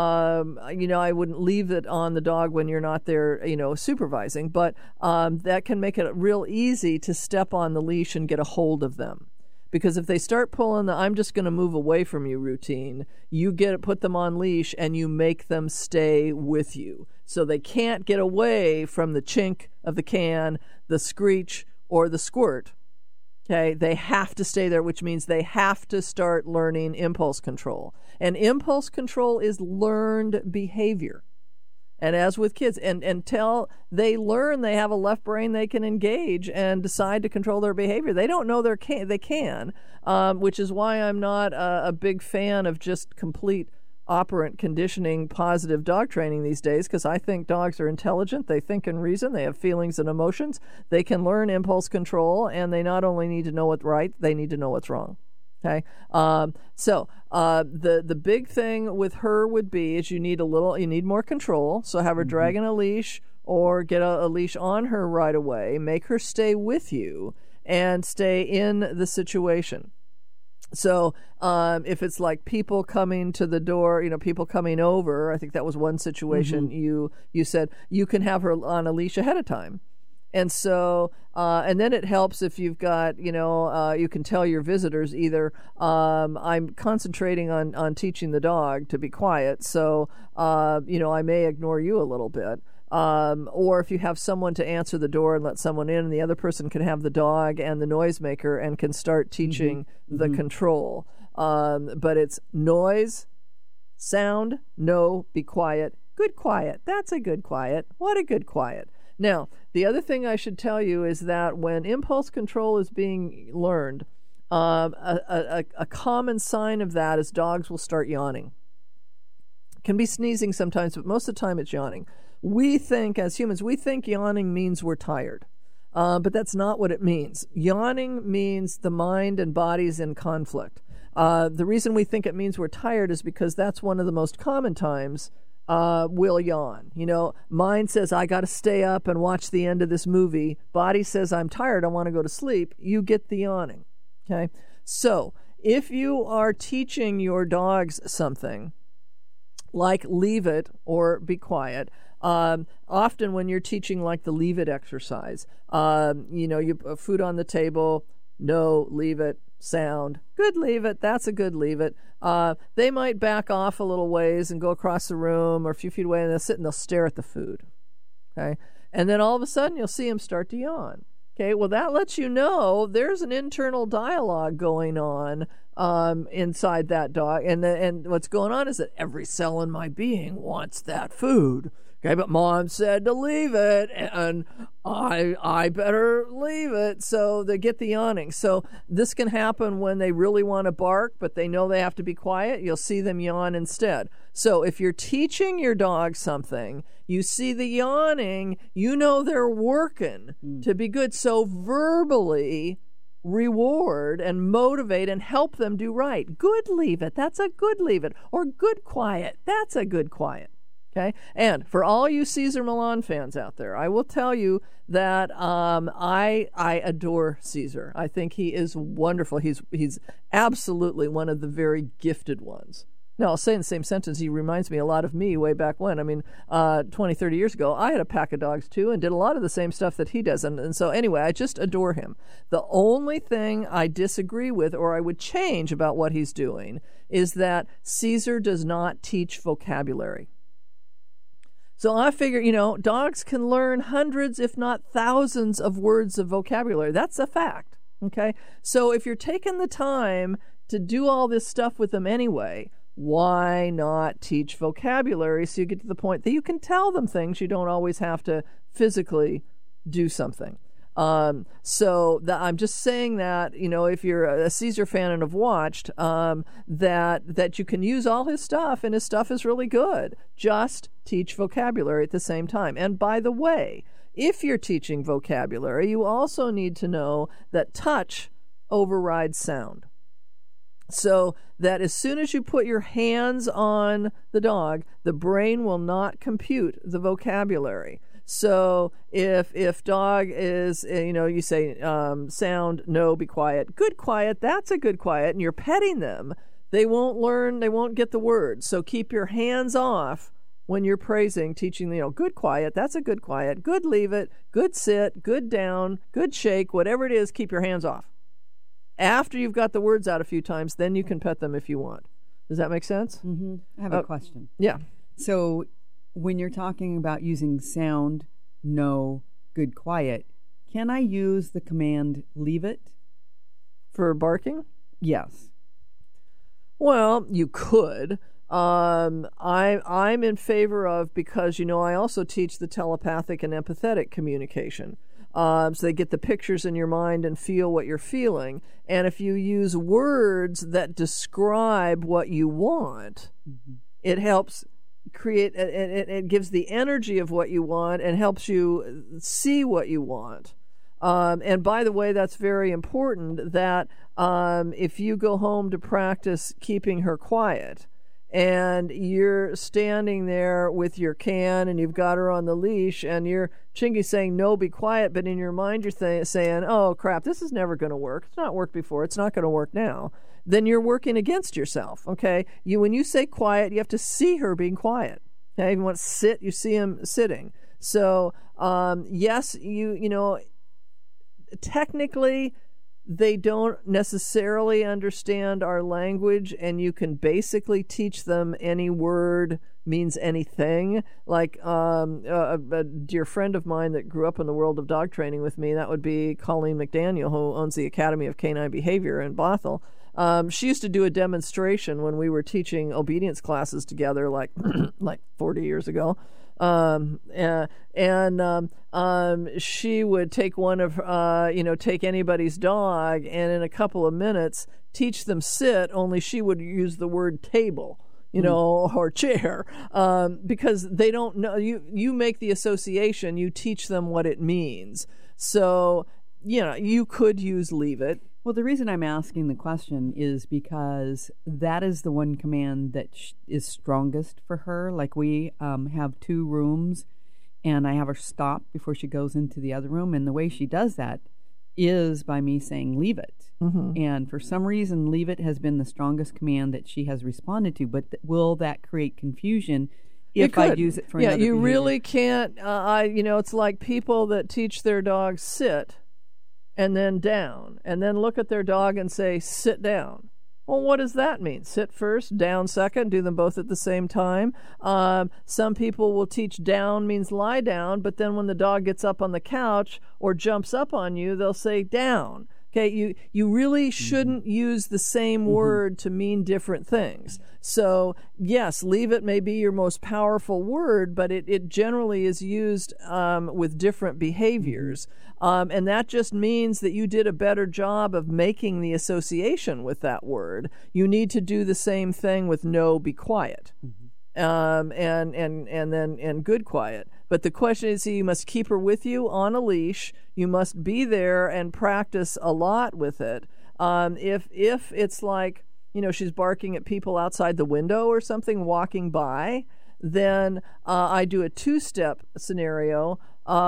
I wouldn't leave it on the dog when you're not there, supervising. But that can make it real easy to step on the leash and get a hold of them. Because if they start pulling the I'm just going to move away from you routine, you put them on leash and you make them stay with you. So they can't get away from the chink of the can, the screech, or the squirt. Okay, they have to stay there, which means they have to start learning impulse control. And impulse control is learned behavior. And as with kids, until they learn they have a left brain they can engage and decide to control their behavior, they don't know they can, which is why I'm not a big fan of just complete operant conditioning, positive dog training these days, because I think dogs are intelligent, they think and reason, they have feelings and emotions, they can learn impulse control, and they not only need to know what's right, they need to know what's wrong. Okay, so the big thing with her would be is you need more control. So have her dragging a leash or get a leash on her right away. Make her stay with you and stay in the situation. So if it's like people coming to the door, people coming over, I think that was one situation you said you can have her on a leash ahead of time. And so, and then it helps if you've got, you can tell your visitors either I'm concentrating on teaching the dog to be quiet, so, I may ignore you a little bit. Or if you have someone to answer the door and let someone in, and the other person can have the dog and the noisemaker and can start teaching the control. But it's noise, sound, no, be quiet, good quiet. That's a good quiet. What a good quiet. Now, the other thing I should tell you is that when impulse control is being learned, a common sign of that is dogs will start yawning. It can be sneezing sometimes, but most of the time it's yawning. We think, as humans, yawning means we're tired. But that's not what it means. Yawning means the mind and body's in conflict. The reason we think it means we're tired is because that's one of the most common times we'll yawn. Mind says, I got to stay up and watch the end of this movie. Body says, I'm tired, I want to go to sleep. You get the yawning. Okay? So if you are teaching your dogs something, like leave it or be quiet, often when you're teaching like the leave it exercise, you put food on the table, no, leave it, sound, good, leave it, that's a good leave it. They might back off a little ways and go across the room or a few feet away, and they'll sit and they'll stare at the food. Okay? And then all of a sudden you'll see them start to yawn. Okay, well, that lets you know there's an internal dialogue going on inside that dog. And what's going on is that every cell in my being wants that food. Okay, but Mom said to leave it, and I better leave it. So they get the yawning. So this can happen when they really want to bark, but they know they have to be quiet. You'll see them yawn instead. So if you're teaching your dog something, you see the yawning, you know they're working to be good. So verbally reward and motivate and help them do right. Good, leave it. That's a good leave it. Or good, quiet. That's a good quiet. Okay? And for all you Cesar Millan fans out there, I will tell you that I adore Cesar. I think he is wonderful. He's absolutely one of the very gifted ones. Now, I'll say in the same sentence, he reminds me a lot of me way back when. I mean, 20, 30 years ago, I had a pack of dogs too and did a lot of the same stuff that he does. And so anyway, I just adore him. The only thing I disagree with or I would change about what he's doing is that Cesar does not teach vocabulary. So I figure, dogs can learn hundreds, if not thousands, of words of vocabulary. That's a fact, okay? So if you're taking the time to do all this stuff with them anyway, why not teach vocabulary so you get to the point that you can tell them things? You don't always have to physically do something. So I'm just saying that, if you're a Cesar fan and have watched, that you can use all his stuff, and his stuff is really good. Just teach vocabulary at the same time. And by the way, if you're teaching vocabulary, you also need to know that touch overrides sound. So that as soon as you put your hands on the dog, the brain will not compute the vocabulary. So if dog is, you say sound, no, be quiet, good quiet, that's a good quiet, and you're petting them, they won't get the words. So keep your hands off when you're praising, teaching, good quiet, that's a good quiet, good leave it, good sit, good down, good shake, whatever it is, keep your hands off. After you've got the words out a few times, then you can pet them if you want. Does that make sense? Mm-hmm. I have a question. Yeah. So when you're talking about using sound, no, good, quiet, can I use the command leave it? For barking? Yes. Well, you could. I'm in favor of, because, I also teach the telepathic and empathetic communication. So they get the pictures in your mind and feel what you're feeling. And if you use words that describe what you want, it helps create, it gives the energy of what you want and helps you see what you want. And by the way, that's very important, that if you go home to practice keeping her quiet, and you're standing there with your can and you've got her on the leash and you're Chingy's saying, no, be quiet, but in your mind you're saying, oh, crap, this is never going to work. It's not worked before. It's not going to work now. Then you're working against yourself, okay? When you say quiet, you have to see her being quiet. Okay? If you want to sit, you see him sitting. So, yes, technically, they don't necessarily understand our language, and you can basically teach them any word means anything. Like a dear friend of mine that grew up in the world of dog training with me, that would be Colleen McDaniel, who owns the Academy of Canine Behavior in Bothell. She used to do a demonstration when we were teaching obedience classes together, like 40 years ago. She would take one of, take anybody's dog, and in a couple of minutes teach them sit, only she would use the word table, or chair, because they don't know. You make the association, you teach them what it means. So you could use leave it. Well, the reason I'm asking the question is because that is the one command that is strongest for her. Like we have 2 rooms, and I have her stop before she goes into the other room. And the way she does that is by me saying, leave it. Mm-hmm. And for some reason, leave it has been the strongest command that she has responded to. But will that create confusion if I use it for another behavior? Really can't. It's like people that teach their dogs sit and then down, and then look at their dog and say, sit down. Well, what does that mean? Sit first, down second, do them both at the same time. Some people will teach down means lie down, but then when the dog gets up on the couch or jumps up on you, they'll say down. Okay, you really shouldn't use the same word to mean different things. So, yes, leave it may be your most powerful word, but it generally is used with different behaviors. And that just means that you did a better job of making the association with that word. You need to do the same thing with no, be quiet. And then good quiet. But the question is, you must keep her with you on a leash. You must be there and practice a lot with it. If it's like, she's barking at people outside the window or something walking by, then I do a 2-step scenario.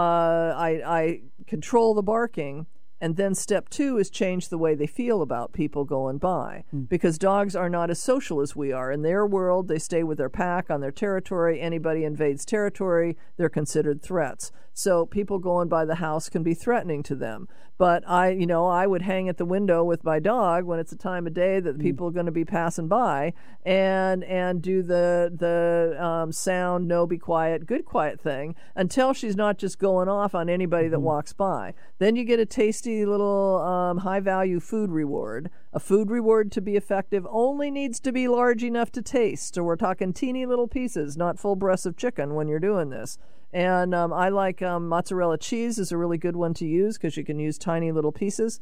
I control the barking. And then step 2 is change the way they feel about people going by. Because dogs are not as social as we are. In their world, they stay with their pack on their territory. Anybody invades territory, they're considered threats. So people going by the house can be threatening to them. But I would hang at the window with my dog when it's a time of day that people are going to be passing by, and do the sound, no, be quiet, good quiet thing until she's not just going off on anybody that walks by. Then you get a tasty little high-value food reward. A food reward to be effective only needs to be large enough to taste. So we're talking teeny little pieces, not full breasts of chicken when you're doing this. And I like mozzarella cheese is a really good one to use because you can use tiny little pieces.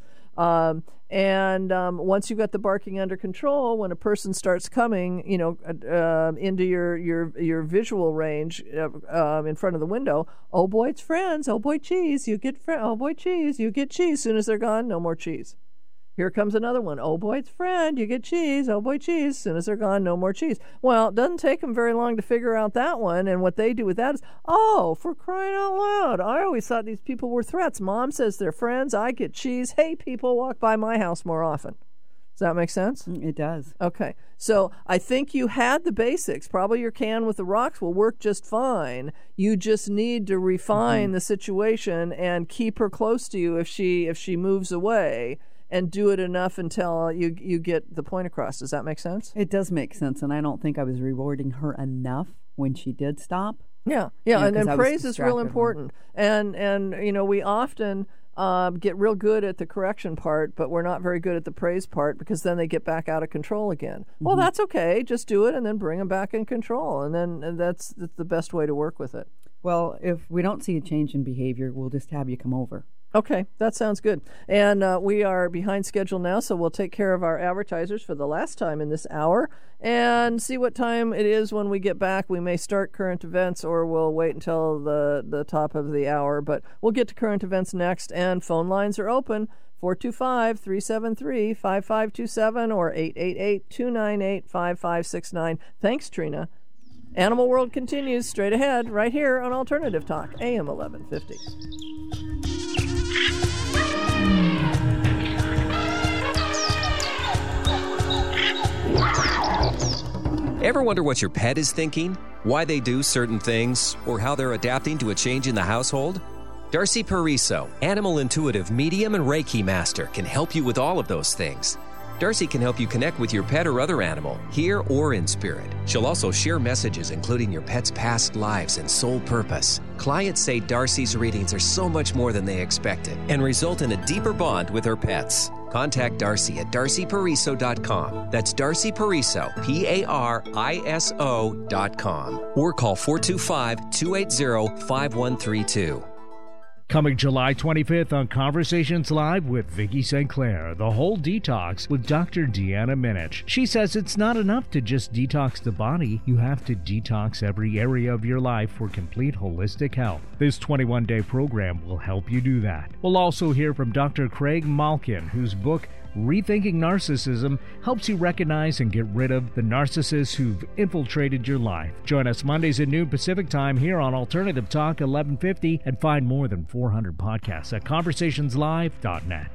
And once you've got the barking under control, when a person starts coming, into your visual range in front of the window, oh boy, it's friends. Oh boy, cheese. You get oh boy, cheese. You get cheese. As soon as they're gone, no more cheese. Here comes another one. Oh boy, it's friend. You get cheese. Oh boy, cheese. As soon as they're gone, no more cheese. Well, it doesn't take them very long to figure out that one. And what they do with that is, oh, for crying out loud. I always thought these people were threats. Mom says they're friends. I get cheese. Hey, people walk by my house more often. Does that make sense? It does. Okay. So I think you had the basics. Probably your can with the rocks will work just fine. You just need to refine the situation and keep her close to you if she moves away. And do it enough until you get the point across. Does that make sense? It does make sense, and I don't think I was rewarding her enough when she did stop. Yeah, and praise is real important. And we often get real good at the correction part, but we're not very good at the praise part because then they get back out of control again. Well, that's okay. Just do it and then bring them back in control, and that's the best way to work with it. Well, if we don't see a change in behavior, we'll just have you come over. Okay, that sounds good. And we are behind schedule now, so we'll take care of our advertisers for the last time in this hour and see what time it is when we get back. We may start current events or we'll wait until the top of the hour, but we'll get to current events next, and phone lines are open. 425-373-5527 or 888-298-5569. Thanks, Trina. Animal World continues straight ahead right here on Alternative Talk, AM 1150. Ever wonder what your pet is thinking, why they do certain things, or how they're adapting to a change in the household? Darcy Pariso, Animal Intuitive Medium and Reiki Master, can help you with all of those things. Darcy can help you connect with your pet or other animal, here or in spirit. She'll also share messages including your pet's past lives and soul purpose. Clients say Darcy's readings are so much more than they expected and result in a deeper bond with her pets. Contact Darcy at darcypariso.com. That's Darcy Pariso, Pariso.com. Or call 425-280-5132. Coming July 25th on Conversations Live with Vicki St. Clair, The Whole Detox with Dr. Deanna Minich. She says it's not enough to just detox the body. You have to detox every area of your life for complete holistic health. This 21-day program will help you do that. We'll also hear from Dr. Craig Malkin, whose book, Rethinking Narcissism, helps you recognize and get rid of the narcissists who've infiltrated your life. Join us Mondays at noon Pacific Time here on Alternative Talk 1150 and find more than 400 podcasts at conversationslive.net.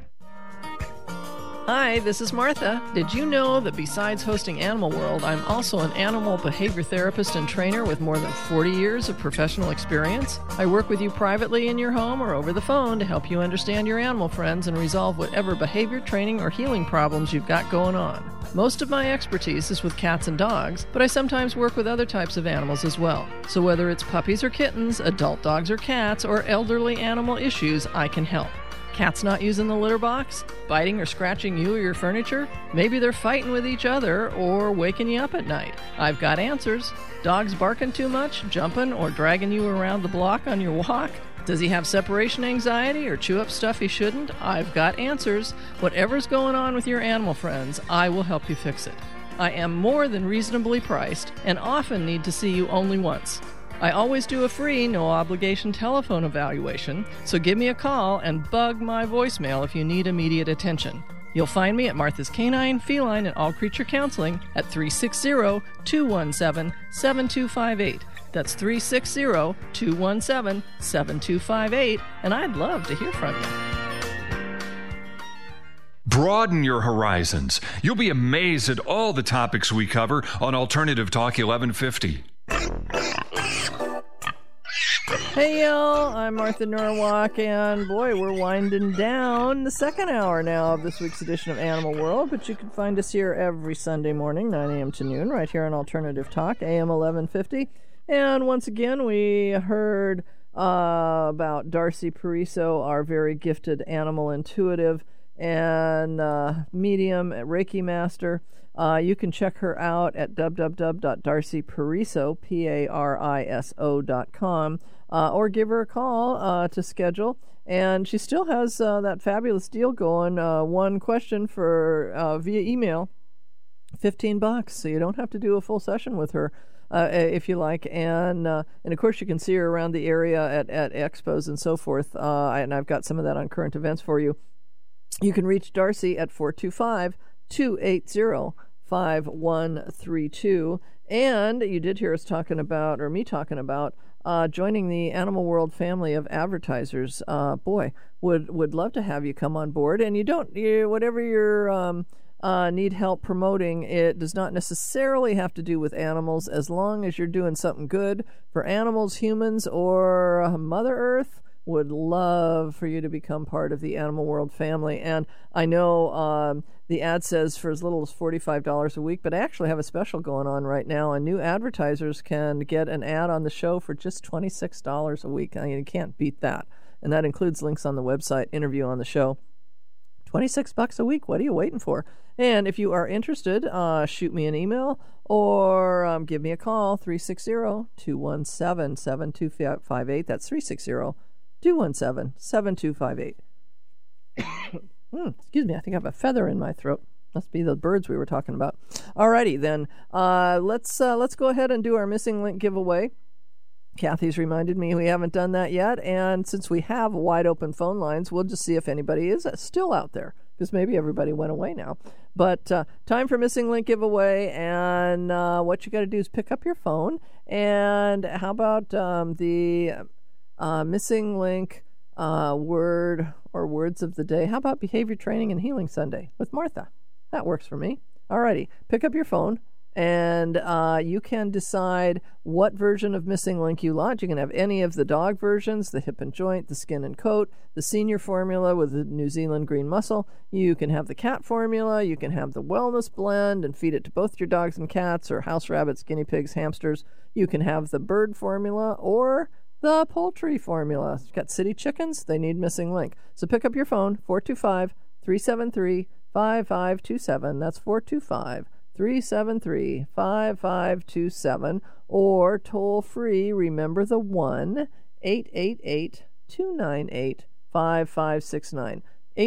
Hi, this is Martha. Did you know that besides hosting Animal World, I'm also an animal behavior therapist and trainer with more than 40 years of professional experience? I work with you privately in your home or over the phone to help you understand your animal friends and resolve whatever behavior training or healing problems you've got going on. Most of my expertise is with cats and dogs, but I sometimes work with other types of animals as well. So whether it's puppies or kittens, adult dogs or cats, or elderly animal issues, I can help. Cats not using the litter box? Biting or scratching you or your furniture? Maybe they're fighting with each other or waking you up at night. I've got answers. Dogs barking too much, jumping or dragging you around the block on your walk? Does he have separation anxiety or chew up stuff he shouldn't? I've got answers. Whatever's going on with your animal friends, I will help you fix it. I am more than reasonably priced and often need to see you only once. I always do a free, no-obligation telephone evaluation, so give me a call and bug my voicemail if you need immediate attention. You'll find me at Martha's Canine, Feline, and All Creature Counseling at 360-217-7258. That's 360-217-7258, and I'd love to hear from you. Broaden your horizons. You'll be amazed at all the topics we cover on Alternative Talk 1150. Hey y'all, I'm Martha Norwalk, and boy, we're winding down the second hour now of this week's edition of Animal World, but you can find us here every Sunday morning, 9 a.m. to noon, right here on Alternative Talk, AM 1150. And once again, we heard about Darcy Pariso, our very gifted animal intuitive and medium Reiki master. You can check her out at www.darcypariso.com or give her a call to schedule. And she still has that fabulous deal going. One question for via email, $15, so you don't have to do a full session with her if you like. And of course, you can see her around the area at expos and so forth. And I've got some of that on current events for you. You can reach Darcy at 425-280-5132. And you did hear us talking about, or me talking about, joining the Animal World family of advertisers. Boy, would love to have you come on board. And whatever you're need help promoting, it does not necessarily have to do with animals, as long as you're doing something good for animals, humans, or Mother Earth. Would love for you to become part of the Animal World family. And I know the ad says for as little as $45 a week, but I actually have a special going on right now, and new advertisers can get an ad on the show for just $26 a week. I mean, you can't beat that. And that includes links on the website, interview on the show. $26 a week. What are you waiting for? And if you are interested, shoot me an email or give me a call, 360-217-7258. That's 360-217-7258. Excuse me, I think I have a feather in my throat. Must be the birds we were talking about. Alrighty, then. Let's go ahead and do our missing link giveaway. Kathy's reminded me we haven't done that yet, and since we have wide open phone lines, we'll just see if anybody is still out there, because maybe everybody went away now. But time for missing link giveaway, and what you got to do is pick up your phone, and how about the missing link word or words of the day? How about Behavior Training and Healing Sunday with Martha? That works for me. Alrighty, pick up your phone, and you can decide what version of missing link you want. You can have any of the dog versions, the hip and joint, the skin and coat, the senior formula with the New Zealand green mussel. You can have the cat formula. You can have the wellness blend and feed it to both your dogs and cats, or house rabbits, guinea pigs, hamsters. You can have the bird formula or the poultry formula. You've got city chickens, they need missing link. So pick up your phone, 425-373-5527. That's 425-373-5527. Or toll free, remember the 1-888 888-298-5569.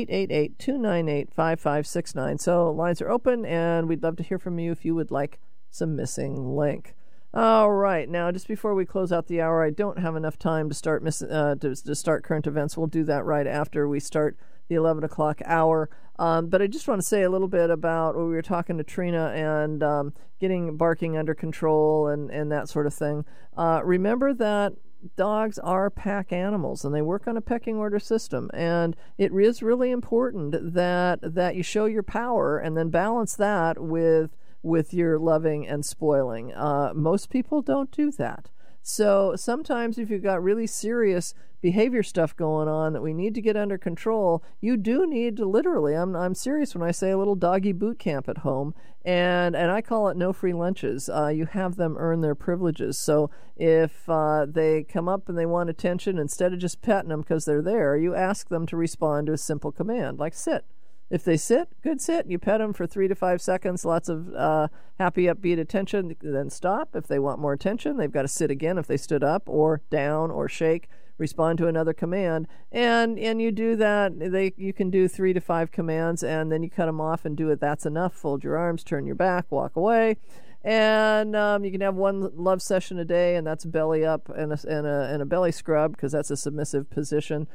888-298-5569. So lines are open, and we'd love to hear from you if you would like some missing link. All right, now just before we close out the hour, I don't have enough time to start to start current events. We'll do that right after we start the 11 o'clock hour. But I just want to say a little bit about when we were talking to Trina and getting barking under control and that sort of thing. Remember that dogs are pack animals, and they work on a pecking order system, and it is really important that you show your power and then balance that with your loving and spoiling. Most people don't do that. So sometimes if you've got really serious behavior stuff going on that we need to get under control, you do need to literally, I'm serious when I say a little doggy boot camp at home, and I call it no free lunches. You have them earn their privileges. So if they come up and they want attention, instead of just petting them because they're there, you ask them to respond to a simple command like sit. If they sit, good sit. You pet them for 3 to 5 seconds, lots of happy, upbeat attention, then stop. If they want more attention, they've got to sit again if they stood up, or down, or shake, respond to another command. And you do that. You can do 3 to 5 commands, and then you cut them off and do it. That's enough. Fold your arms, turn your back, walk away. And you can have one love session a day, and that's belly up and a belly scrub, because that's a submissive position.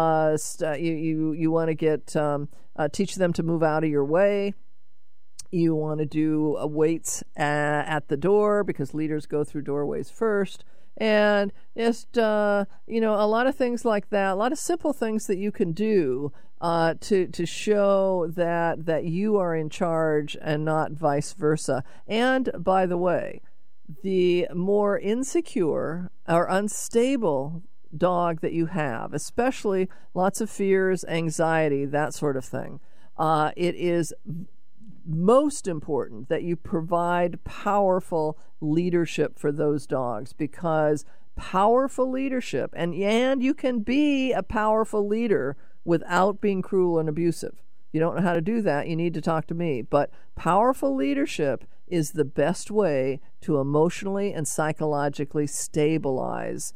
You want to get teach them to move out of your way. You want to do weights at the door, because leaders go through doorways first. And just a lot of things like that, a lot of simple things that you can do to show that you are in charge and not vice versa. And by the way, the more insecure or unstable dog that you have, especially lots of fears, anxiety, that sort of thing, it is most important that you provide powerful leadership for those dogs, because powerful leadership, and you can be a powerful leader without being cruel and abusive. If you don't know how to do that, you need to talk to me. But powerful leadership is the best way to emotionally and psychologically stabilize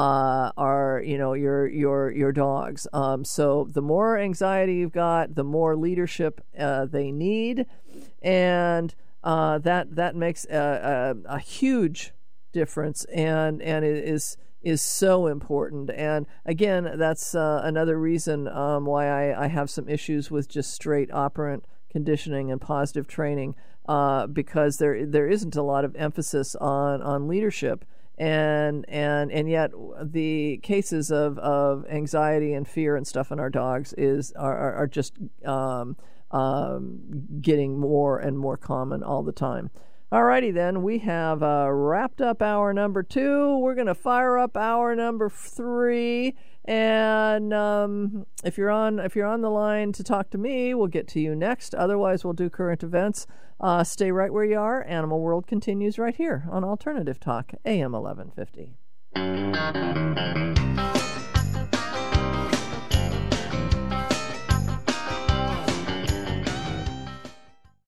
your dogs. So the more anxiety you've got, the more leadership they need, and that makes a huge difference, and it is so important. And again, that's another reason why I have some issues with just straight operant conditioning and positive training, because there isn't a lot of emphasis on leadership. And yet the cases of anxiety and fear and stuff in our dogs are just getting more and more common all the time. Alrighty then, we have wrapped up hour number 2. We're going to fire up hour number 3. And if you're on the line to talk to me, we'll get to you next. Otherwise, we'll do current events. Stay right where you are. Animal World continues right here on Alternative Talk, AM 1150.